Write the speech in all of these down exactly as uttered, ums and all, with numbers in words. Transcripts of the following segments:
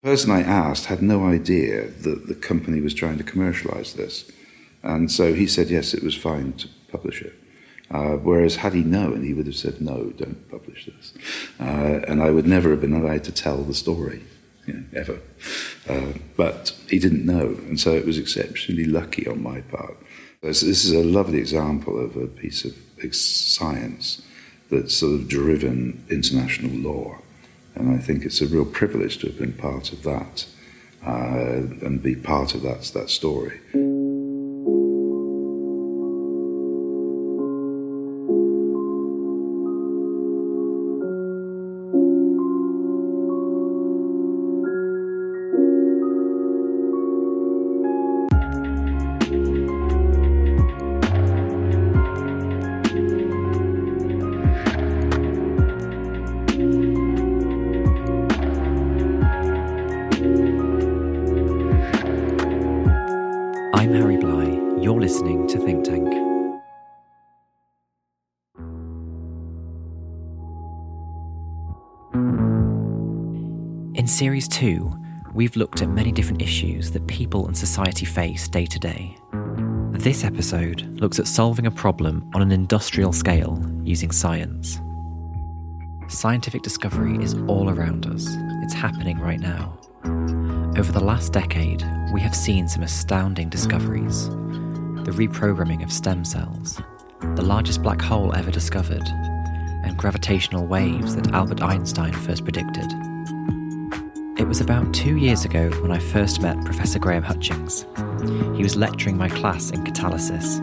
The person I asked had no idea that the company was trying to commercialise this. And so he said, yes, it was fine to publish it. Uh, whereas had he known, he would have said, no, don't publish this. Uh, and I would never have been allowed to tell the story, you know, ever. Uh, but he didn't know, and so it was exceptionally lucky on my part. So this is a lovely example of a piece of science that's sort of driven international law. And I think it's a real privilege to have been part of that uh, and be part of that, that story. I'm Harry Bly. You're listening to Think Tank. In Series two, we've looked at many different issues that people and society face day to day. This episode looks at solving a problem on an industrial scale using science. Scientific discovery is all around us. It's happening right now. Over the last decade, we have seen some astounding discoveries. The reprogramming of stem cells, the largest black hole ever discovered, and gravitational waves that Albert Einstein first predicted. It was about two years ago when I first met Professor Graham Hutchings. He was lecturing my class in catalysis.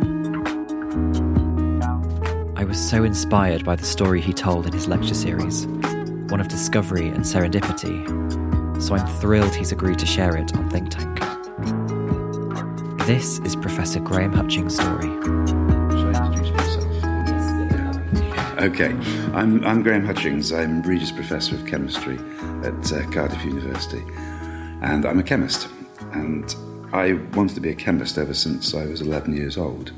I was so inspired by the story he told in his lecture series, one of discovery and serendipity, so I'm thrilled he's agreed to share it on Think Tank. This is Professor Graham Hutchings' story. Shall I introduce myself? Yes. Okay, I'm, I'm Graham Hutchings. I'm Regis Professor of Chemistry at uh, Cardiff University. And I'm a chemist. And I wanted to be a chemist ever since I was eleven years old.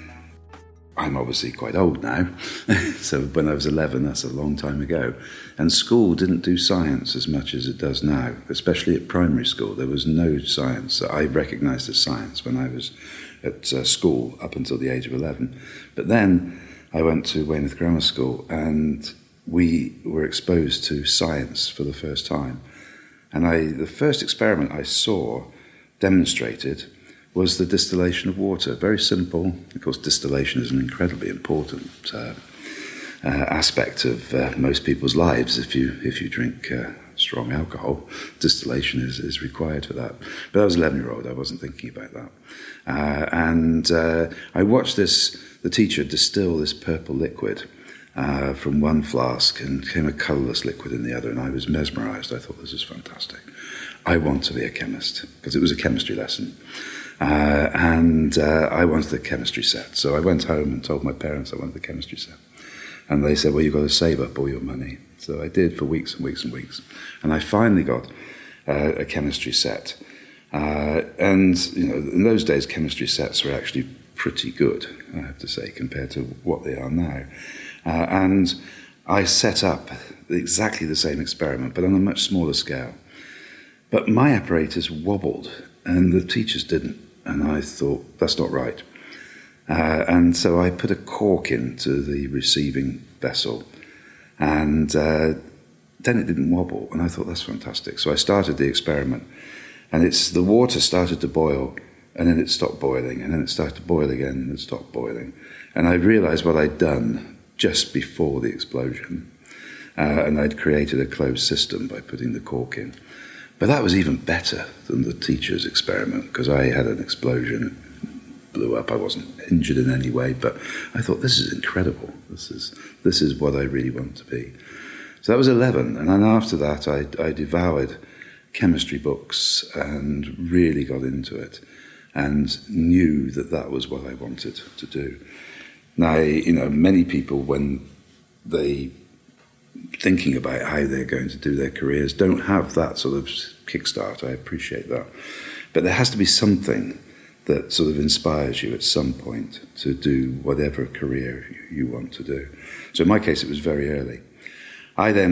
I'm obviously quite old now, so when I was eleven, that's a long time ago. And school didn't do science as much as it does now, especially at primary school. There was no science that I recognised as science when I was at uh, school up until the age of eleven. But then I went to Weymouth Grammar School and we were exposed to science for the first time. And I, the first experiment I saw demonstrated was the distillation of water. Very simple. Of course, distillation is an incredibly important uh, uh, aspect of uh, most people's lives. If you if you drink uh, strong alcohol, distillation is, is required for that. But I was an eleven-year-old. I wasn't thinking about that. Uh, and uh, I watched this, the teacher distill this purple liquid uh, from one flask and became a colourless liquid in the other, and I was mesmerised. I thought, this is fantastic. I want to be a chemist, because it was a chemistry lesson. Uh, and uh, I wanted the chemistry set. So I went home and told my parents I wanted the chemistry set. And they said, well, you've got to save up all your money. So I did for weeks and weeks and weeks. And I finally got uh, a chemistry set. Uh, and, you know, in those days, chemistry sets were actually pretty good, I have to say, compared to what they are now. Uh, and I set up exactly the same experiment, but on a much smaller scale. But my apparatus wobbled, and the teachers didn't. And I thought, that's not right. Uh, and so I put a cork into the receiving vessel, and uh, then it didn't wobble. And I thought, that's fantastic. So I started the experiment, and it's the water started to boil, and then it stopped boiling, and then it started to boil again, and it stopped boiling. And I realized what I'd done just before the explosion, uh, and I'd created a closed system by putting the cork in. But that was even better than the teacher's experiment, because I had an explosion, it blew up. I wasn't injured in any way, but I thought, this is incredible. This is this is what I really want to be. So that was eleven, and then after that, I, I devoured chemistry books and really got into it, and knew that that was what I wanted to do. Now, you know, many people, when they thinking about how they're going to do their careers, don't have that sort of kickstart. I appreciate that. But there has to be something that sort of inspires you at some point to do whatever career you want to do. So in my case, it was very early. I then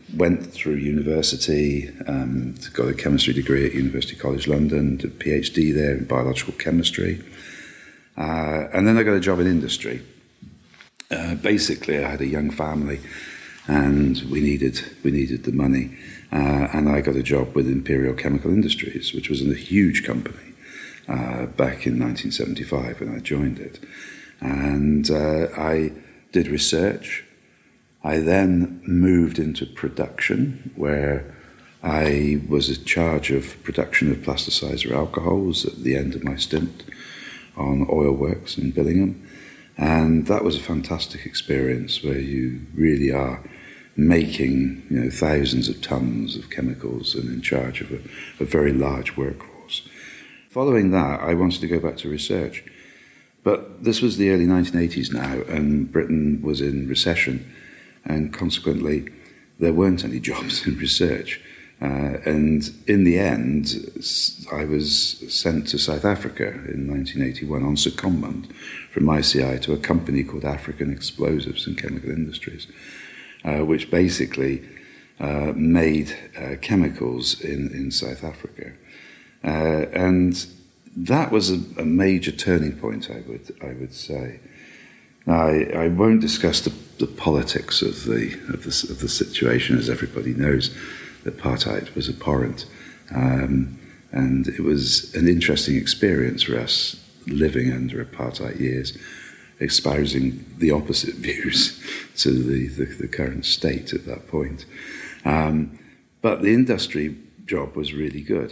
went through university, um, got a chemistry degree at University College London, did a PhD there in biological chemistry. Uh, and then I got a job in industry. Uh, basically, I had a young family, and we needed we needed the money. Uh, and I got a job with Imperial Chemical Industries, which was a huge company uh, back in nineteen seventy-five when I joined it. And uh, I did research. I then moved into production, where I was in charge of production of plasticizer alcohols at the end of my stint on oil works in Billingham. And that was a fantastic experience where you really are making, you know, thousands of tons of chemicals and in charge of a, a very large workforce. Following that, I wanted to go back to research. But this was the early nineteen eighties now, and Britain was in recession, and consequently there weren't any jobs in research. Uh, and in the end, I was sent to South Africa in nineteen eighty-one on secondment from I C I to a company called African Explosives and Chemical Industries, uh, which basically uh, made uh, chemicals in, in South Africa. Uh, and that was a, a major turning point, I would I would say. Now, I, I won't discuss the, the politics of the, of the of the situation, as everybody knows. Apartheid was abhorrent, um, and it was an interesting experience for us living under apartheid years, espousing the opposite views to the, the, the current state at that point. Um, but the industry job was really good.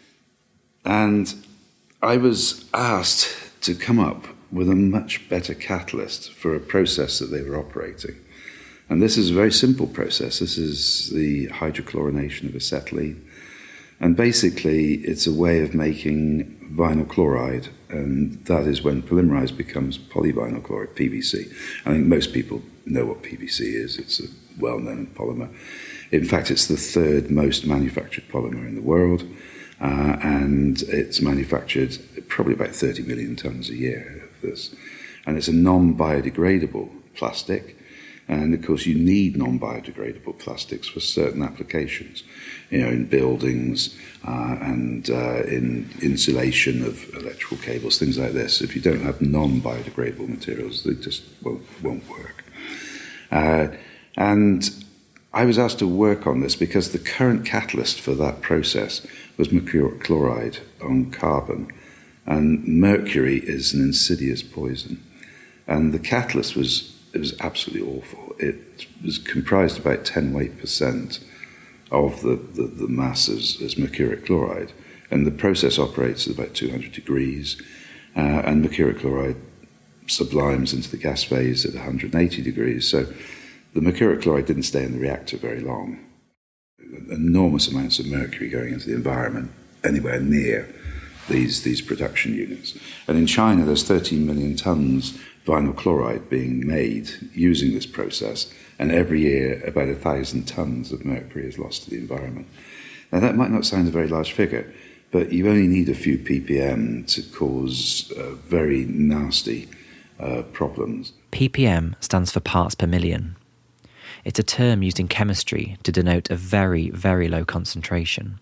And I was asked to come up with a much better catalyst for a process that they were operating. And this is a very simple process. This is the hydrochlorination of acetylene. And basically, it's a way of making vinyl chloride, and that is when polymerized becomes polyvinyl chloride, P V C. I think most people know what P V C is. It's a well-known polymer. In fact, it's the third most manufactured polymer in the world, uh, and it's manufactured probably about thirty million tons a year of this. And it's a non-biodegradable plastic. And, of course, you need non-biodegradable plastics for certain applications, you know, in buildings uh, and uh, in insulation of electrical cables, things like this. If you don't have non-biodegradable materials, they just won't, won't work. Uh, and I was asked to work on this because the current catalyst for that process was mercuric chloride on carbon. And mercury is an insidious poison. And the catalyst was... It was absolutely awful. It was comprised about ten weight percent of the, the, the mass as, as mercuric chloride, and the process operates at about two hundred degrees, uh, and mercuric chloride sublimes into the gas phase at one hundred eighty degrees. So the mercuric chloride didn't stay in the reactor very long. Enormous amounts of mercury going into the environment anywhere near these, these production units. And in China, there's thirteen million tons vinyl chloride being made using this process, and every year about a thousand tons of mercury is lost to the environment. Now that might not sound a very large figure, but you only need a few ppm to cause uh, very nasty uh, problems. ppm stands for parts per million. It's a term used in chemistry to denote a very, very low concentration.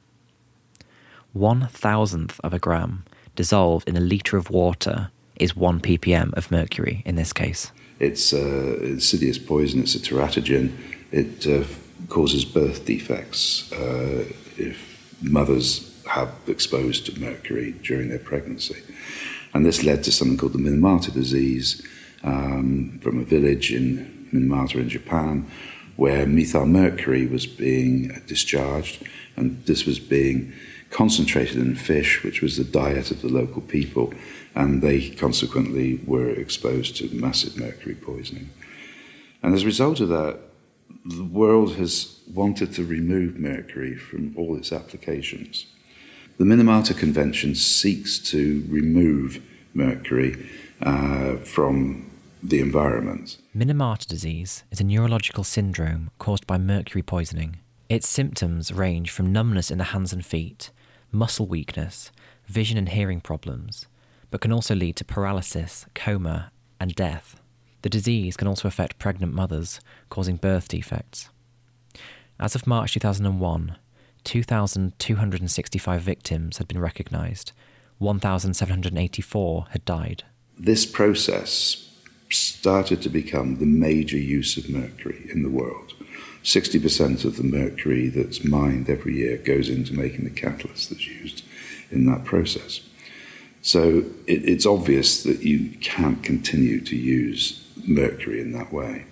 One thousandth of a gram dissolved in a litre of water is one ppm of mercury in this case. It's an insidious poison, it's a teratogen. It uh, causes birth defects uh, if mothers have exposed to mercury during their pregnancy. And this led to something called the Minamata disease um, from a village in Minamata in Japan, where methylmercury was being discharged, and this was being concentrated in fish, which was the diet of the local people, and they consequently were exposed to massive mercury poisoning. And as a result of that, the world has wanted to remove mercury from all its applications. The Minamata Convention seeks to remove mercury uh, from the environment. Minamata disease is a neurological syndrome caused by mercury poisoning. Its symptoms range from numbness in the hands and feet, muscle weakness, vision and hearing problems, but can also lead to paralysis, coma, and death. The disease can also affect pregnant mothers, causing birth defects. As of March two thousand one, two thousand two hundred sixty-five victims had been recognised, one thousand seven hundred eighty-four had died. This process started to become the major use of mercury in the world. sixty percent of the mercury that's mined every year goes into making the catalyst that's used in that process. So it, it's obvious that you can't continue to use mercury in that way.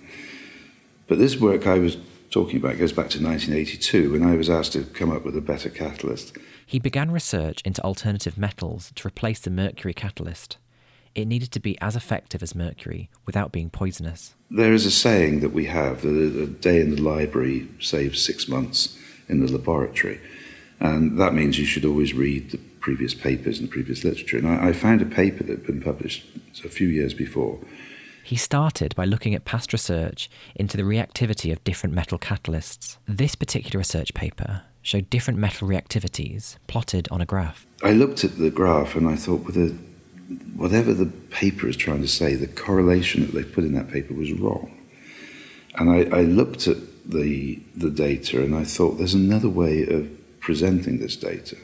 But this work I was talking about goes back to nineteen eighty-two, when I was asked to come up with a better catalyst. He began research into alternative metals to replace the mercury catalyst. It needed to be as effective as mercury without being poisonous. There is a saying that we have that a day in the library saves six months in the laboratory. And that means you should always read the previous papers and the previous literature. And I, I found a paper that had been published a few years before. He started by looking at past research into the reactivity of different metal catalysts. This particular research paper showed different metal reactivities plotted on a graph. I looked at the graph and I thought, well, the, whatever the paper is trying to say, the correlation that they put in that paper was wrong. And I, I looked at the, the data and I thought, there's another way of presenting this data.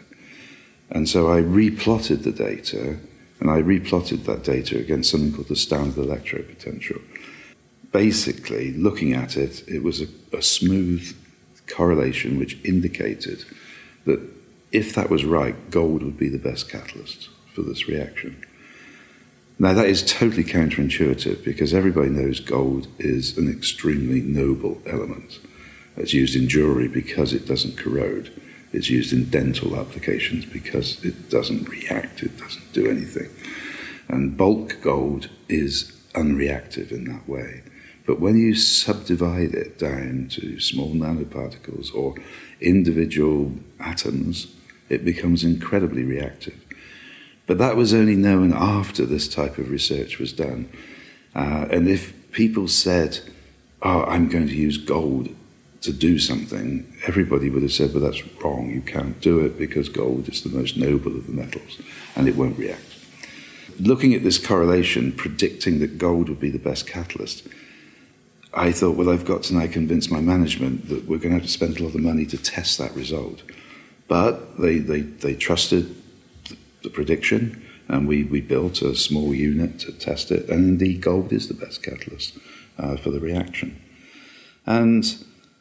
And so I replotted the data, and I replotted that data against something called the standard electrode potential. Basically, looking at it, it was a, a smooth correlation which indicated that if that was right, gold would be the best catalyst for this reaction. Now, that is totally counterintuitive because everybody knows gold is an extremely noble element. It's used in jewelry because it doesn't corrode. It's used in dental applications because it doesn't react, it doesn't do anything. And bulk gold is unreactive in that way. But when you subdivide it down to small nanoparticles or individual atoms, it becomes incredibly reactive. But that was only known after this type of research was done. Uh, and if people said, oh, I'm going to use gold to do something, everybody would have said, well, that's wrong. You can't do it because gold is the most noble of the metals and it won't react. Looking at this correlation, predicting that gold would be the best catalyst, I thought, well, I've got to now convince my management that we're going to have to spend a lot of money to test that result. But they, they, they trusted the, the prediction, and we, we built a small unit to test it, and indeed gold is the best catalyst uh, for the reaction. And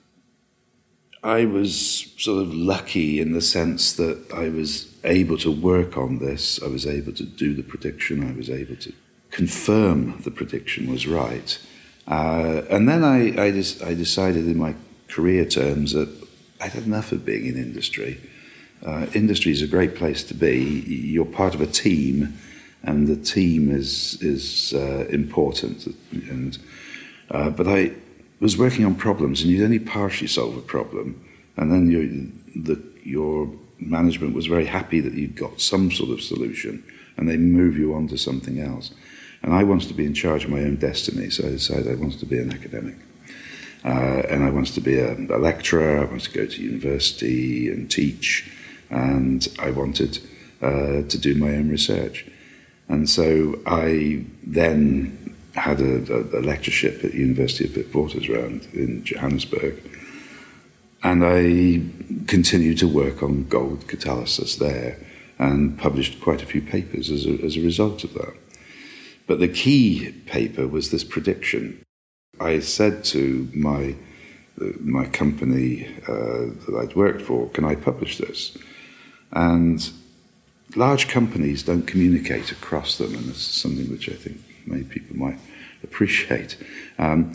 I was sort of lucky in the sense that I was able to work on this, I was able to do the prediction, I was able to confirm the prediction was right. Uh, and then I, I, just, I decided in my career terms that I'd had enough of being in industry. Uh, industry is a great place to be. You're part of a team, and the team is, is uh, important. And, uh, but I was working on problems, and you'd only partially solve a problem, and then you, the, your management was very happy that you'd got some sort of solution, and they move you on to something else. And I wanted to be in charge of my own destiny, so I decided I wanted to be an academic. Uh, and I wanted to be a, a lecturer, I wanted to go to university and teach, and I wanted uh, to do my own research. And so I then had a, a, a lectureship at the University of Witwatersrand in Johannesburg, and I continued to work on gold catalysis there and published quite a few papers as a, as a result of that. But the key paper was this prediction. I said to my uh, my company uh, that I'd worked for, can I publish this? And large companies don't communicate across them, and this is something which I think many people might appreciate. Um,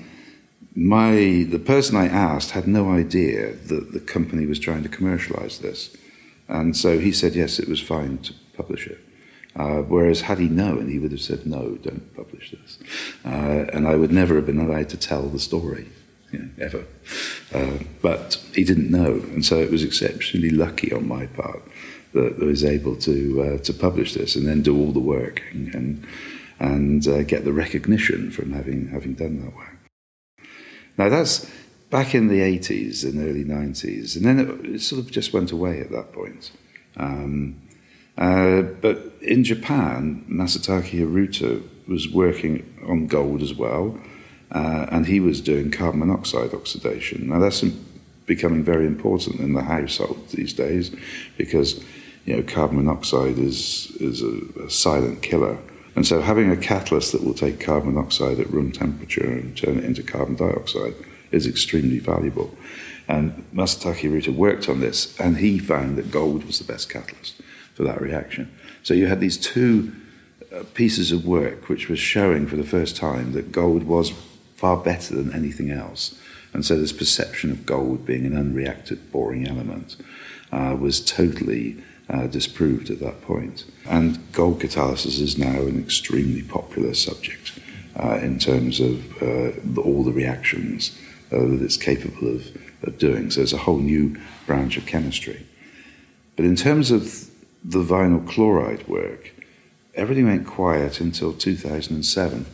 my the person I asked had no idea that the company was trying to commercialize this. And so he said, yes, it was fine to publish it. Uh, whereas had he known, he would have said, no, don't publish this. Uh, and I would never have been allowed to tell the story, you know, ever. Uh, but he didn't know, and so it was exceptionally lucky on my part that I was able to uh, to publish this and then do all the work and and, and uh, get the recognition from having having done that work. Now that's back in the eighties and early nineties, and then it, it sort of just went away at that point. Um, Uh, but in Japan, Masataka Hiruta was working on gold as well, uh, and he was doing carbon monoxide oxidation. Now that's becoming very important in the household these days because, you know, carbon monoxide is, is a, a silent killer. And so having a catalyst that will take carbon monoxide at room temperature and turn it into carbon dioxide is extremely valuable. And Masataka Iruta worked on this, and he found that gold was the best catalyst for that reaction. So you had these two uh, pieces of work which was showing for the first time that gold was far better than anything else. And so this perception of gold being an unreacted, boring element uh, was totally uh, disproved at that point. And gold catalysis is now an extremely popular subject uh, in terms of uh, all the reactions uh, that it's capable of, of doing. So it's a whole new branch of chemistry. But in terms of the vinyl chloride work, everything went quiet until two thousand seven,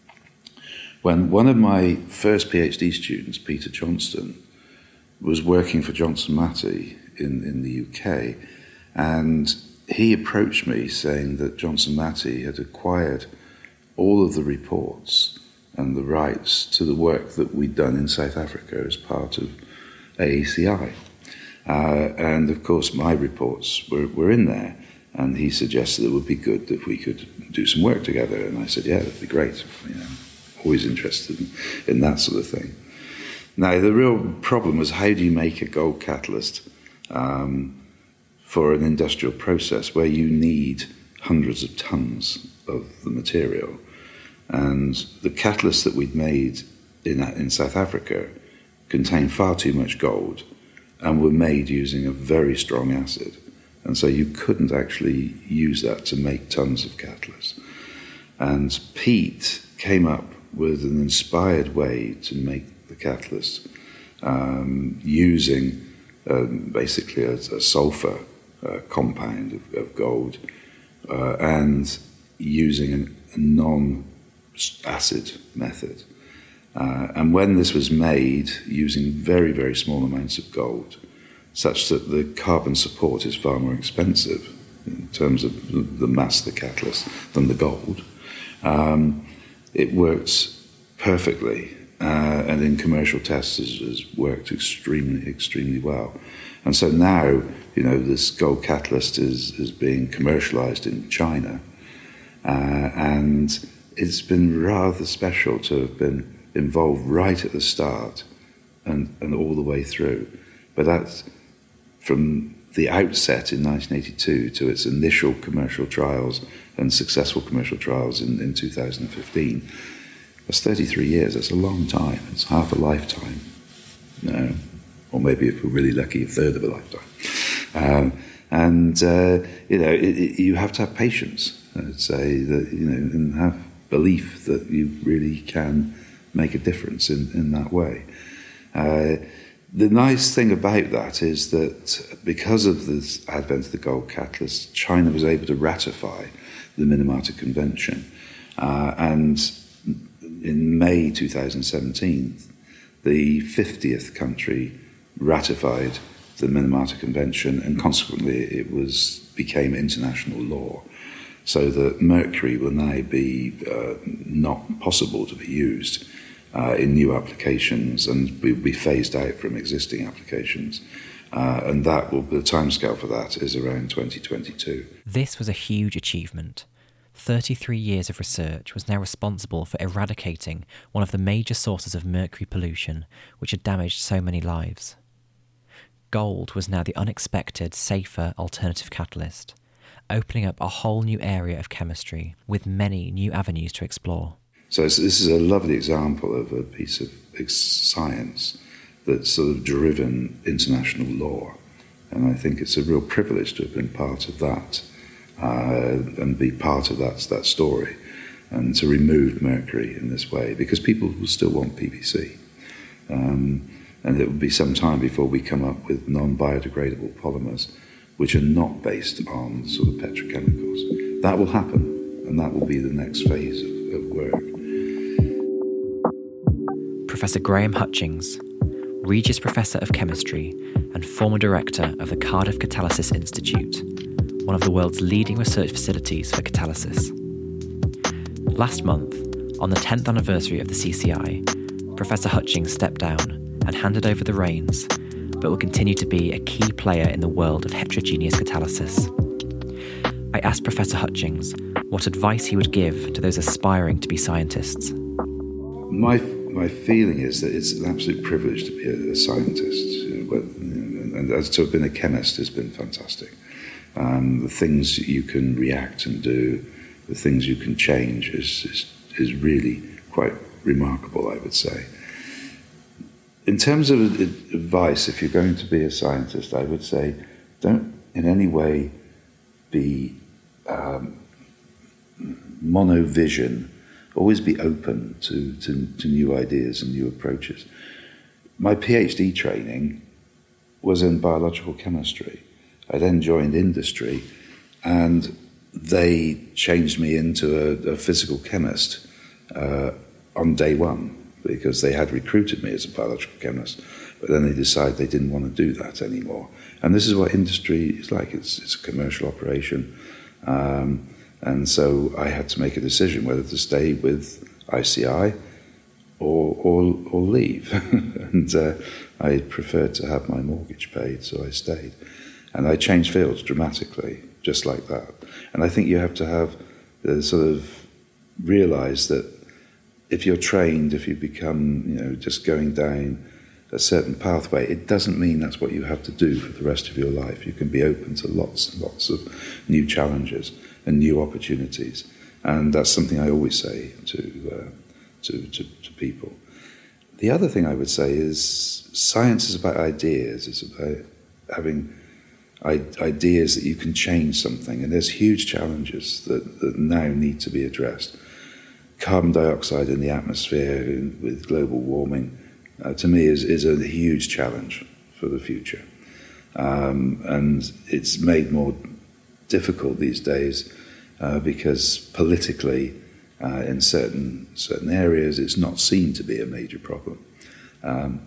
when one of my first PhD students, Peter Johnston, was working for Johnson Matthey in, in the U K, and he approached me saying that Johnson Matthey had acquired all of the reports and the rights to the work that we'd done in South Africa as part of A E C I. Uh, and of course my reports were, were in there, and he suggested it would be good if we could do some work together, and I said, yeah, that'd be great. You know, always interested in, in that sort of thing. Now, the real problem was, how do you make a gold catalyst um, for an industrial process where you need hundreds of tons of the material? And the catalysts that we'd made in, in South Africa contained far too much gold and were made using a very strong acid. And so you couldn't actually use that to make tons of catalysts. And Pete came up with an inspired way to make the catalyst um, using um, basically a, a sulfur uh, compound of, of gold uh, and using an, a non-acid method. Uh, and when this was made using very, very small amounts of gold, such that the carbon support is far more expensive in terms of the mass of the catalyst than the gold, um, it worked perfectly, uh, and in commercial tests has, has worked extremely, extremely well. And so now, you know, this gold catalyst is, is being commercialized in China, uh, and it's been rather special to have been involved right at the start and, and all the way through. But that's from the outset in nineteen eighty-two to its initial commercial trials and successful commercial trials in, in two thousand fifteen. That's thirty-three years. That's a long time. It's half a lifetime. You know, or maybe if we're really lucky, a third of a lifetime. Um, and, uh, you know, it, it, you have to have patience, I'd say, that, you know, and have belief that you really can make a difference in, in that way. Uh, the nice thing about that is that because of this advent of the gold catalyst, China was able to ratify the Minamata Convention. Uh, and in May two thousand seventeen, the fiftieth country ratified the Minamata Convention, and consequently it was became international law. So that mercury will now be uh, not possible to be used Uh, in new applications, and will be phased out from existing applications. Uh, and that will, the timescale for that is around twenty twenty-two. This was a huge achievement. thirty-three years of research was now responsible for eradicating one of the major sources of mercury pollution which had damaged so many lives. Gold was now the unexpected, safer alternative catalyst, opening up a whole new area of chemistry with many new avenues to explore. So this is a lovely example of a piece of science that's sort of driven international law. And I think it's a real privilege to have been part of that uh, and be part of that, that story, and to remove mercury in this way, because people will still want P V C. Um, and it will be some time before we come up with non-biodegradable polymers which are not based on sort of petrochemicals. That will happen, and that will be the next phase of, of work. Professor Graham Hutchings, Regius Professor of Chemistry and former Director of the Cardiff Catalysis Institute, one of the world's leading research facilities for catalysis. Last month, on the tenth anniversary of the C C I, Professor Hutchings stepped down and handed over the reins but will continue to be a key player in the world of heterogeneous catalysis. I asked Professor Hutchings what advice he would give to those aspiring to be scientists. My my feeling is that it's an absolute privilege to be a, a scientist, you know, but, you know, and as to have been a chemist has been fantastic. Um, the things you can react and do, the things you can change is, is is really quite remarkable, I would say. In terms of advice, if you're going to be a scientist, I would say don't in any way be um, monovision. Always be open to, to, to new ideas and new approaches. My PhD training was in biological chemistry. I then joined industry, and they changed me into a, a physical chemist uh, on day one, because they had recruited me as a biological chemist, but then they decided they didn't want to do that anymore. And this is what industry is like. It's, it's a commercial operation. Um, and so I had to make a decision whether to stay with I C I or, or, or leave. and uh, I preferred to have my mortgage paid, so I stayed. And I changed fields dramatically, just like that. And I think you have to have the sort of realize that if you're trained, if you become, you know, just going down a certain pathway, it doesn't mean that's what you have to do for the rest of your life. You can be open to lots and lots of new challenges and new opportunities. And that's something I always say to, uh, to, to, to people. The other thing I would say is science is about ideas. It's about having ideas that you can change something. And there's huge challenges that, that now need to be addressed. Carbon dioxide in the atmosphere with global warming, uh, to me, is, is a huge challenge for the future. Um, and it's made more difficult these days uh, because politically, uh, in certain certain areas, it's not seen to be a major problem. Um,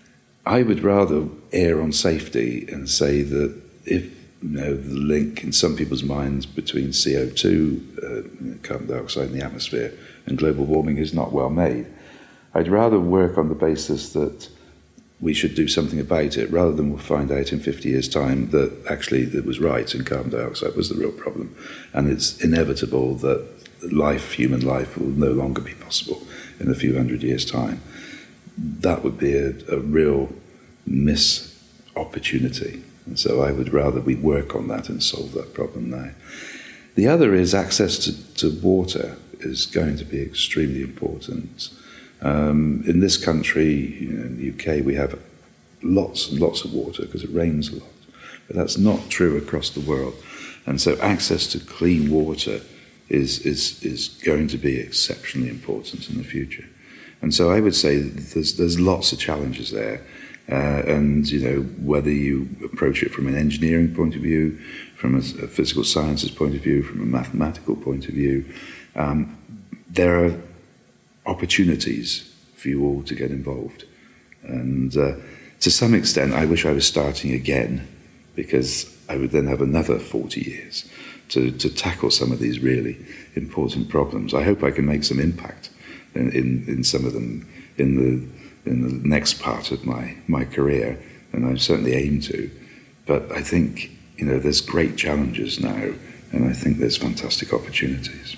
I would rather err on safety and say that if you know, the link in some people's minds between C O two, uh, carbon dioxide in the atmosphere, and global warming is not well made. I'd rather work on the basis that we should do something about it, rather than we'll find out in fifty years' time that actually it was right and carbon dioxide was the real problem. And it's inevitable that life, human life, will no longer be possible in a few hundred years' time. That would be a, a real missed opportunity. And so I would rather we work on that and solve that problem now. The other is access to, to water is going to be extremely important. Um, in this country, you know, in the U K, we have lots and lots of water because it rains a lot. But that's not true across the world. And so access to clean water is, is, is going to be exceptionally important in the future. And so I would say that there's, there's lots of challenges there. Uh, and, you know, whether you approach it from an engineering point of view, from a, a physical sciences point of view, from a mathematical point of view, um, there are opportunities for you all to get involved. And uh, to some extent, I wish I was starting again, because I would then have another forty years to, to tackle some of these really important problems. I hope I can make some impact in, in, in some of them in the in the next part of my, my career, and I certainly aim to. But I think, you know, there's great challenges now, and I think there's fantastic opportunities.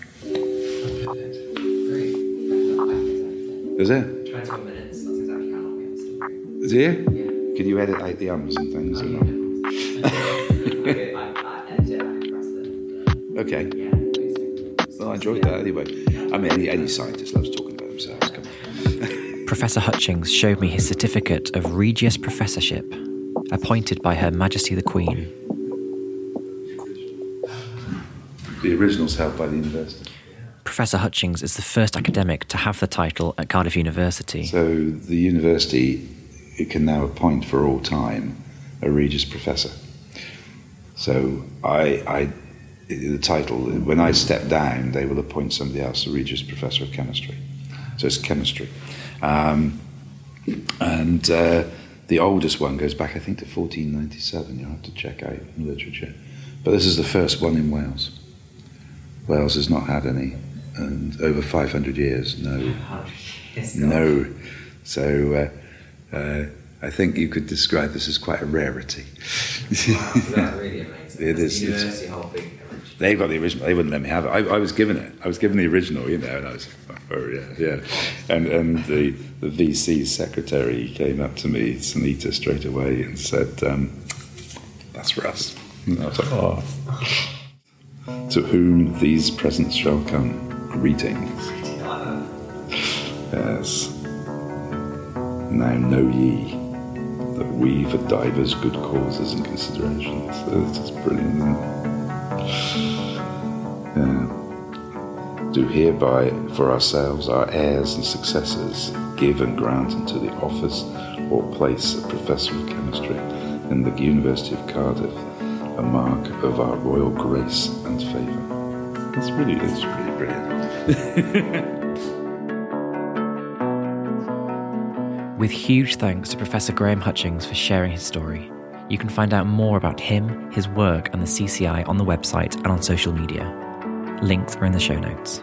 Is it? twenty-one minutes, that's exactly how long it was. Is it? Yeah. Can you edit out the ums and things? Oh, or yeah. not? Okay, I, I edited it, I pressed it. Okay. Yeah, basically. Well, I enjoyed that anyway. I mean, any, any scientist loves talking about themselves. Come on. Professor Hutchings showed me his certificate of Regius Professorship, appointed by Her Majesty the Queen. The original's held by the university. Professor Hutchings is the first academic to have the title at Cardiff University. So the university it can now appoint for all time a Regius Professor. So I, I, the title, when I step down, they will appoint somebody else a Regius Professor of Chemistry. So it's chemistry. Um, and uh, the oldest one goes back, I think, to fourteen ninety-seven. You'll have to check out in literature. But this is the first one in Wales. Wales has not had any, and over five hundred years, no. No. So uh, uh, I think you could describe this as quite a rarity. Wow, that's really amazing. It is. University whole big original. They've got the original. They wouldn't let me have it. I, I was given it. I was given the original, you know, and I was, oh yeah, yeah. And and the the V C secretary came up to me, Sunita, straight away and said, um, "That's for us." And I was like, "Oh." To whom these presents shall come, greetings. Yes. Now know ye that we for divers good causes and considerations. So this is brilliant, isn't it? Yeah. Do hereby for ourselves, our heirs and successors, give and grant unto the office or place of Professor of Chemistry in the University of Cardiff a mark of our royal grace and favour. That's really, that's really brilliant. With huge thanks to Professor Graham Hutchings for sharing his story. You can find out more about him, his work and the C C I on the website and on social media. Links are in the show notes.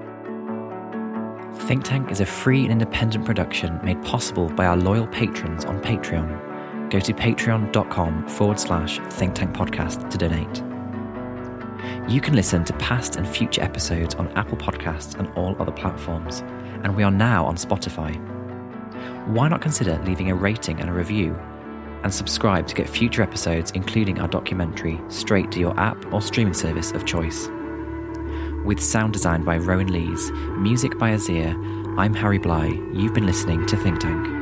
Think Tank is a free and independent production made possible by our loyal patrons on Patreon. Go to patreon.com forward slash Think Tank Podcast to donate. You can listen to past and future episodes on Apple Podcasts and all other platforms, and we are now on Spotify. Why not consider leaving a rating and a review, and subscribe to get future episodes, including our documentary, straight to your app or streaming service of choice. With sound design by Rowan Lees, music by Azir, I'm Harry Bly. You've been listening to Think Tank.